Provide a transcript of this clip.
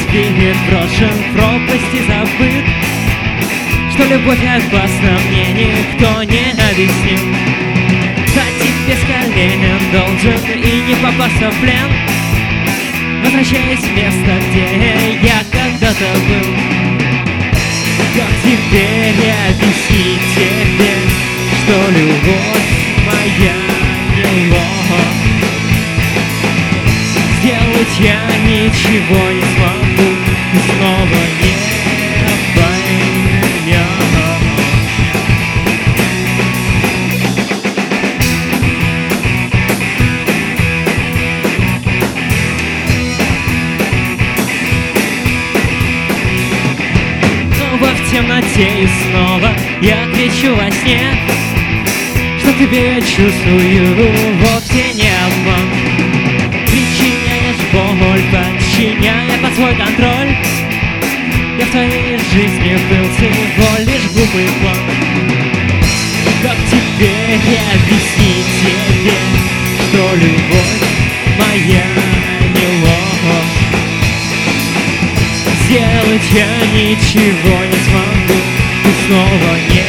разбит, брошен в пропасть и забыт, что любовь опасна, мне никто не объяснил. Кстати, бесколебен должен и не попасться в плен, возвращаясь в место, где я когда-то был. Как теперь объяснить тебе, что любовь моя не ложь? Сделать я ничего не смогу, и снова не поймешь. Снова в темноте и снова я кричу во сне, что тебе я чувствую вовсе не обман. Причиняешь боль, подчиняя под свой контроль. Я в твоей жизни был всего лишь глупый план. Как теперь объяснить тебе, что любовь моя не ложь? Сделать я ничего не смогу, и снова не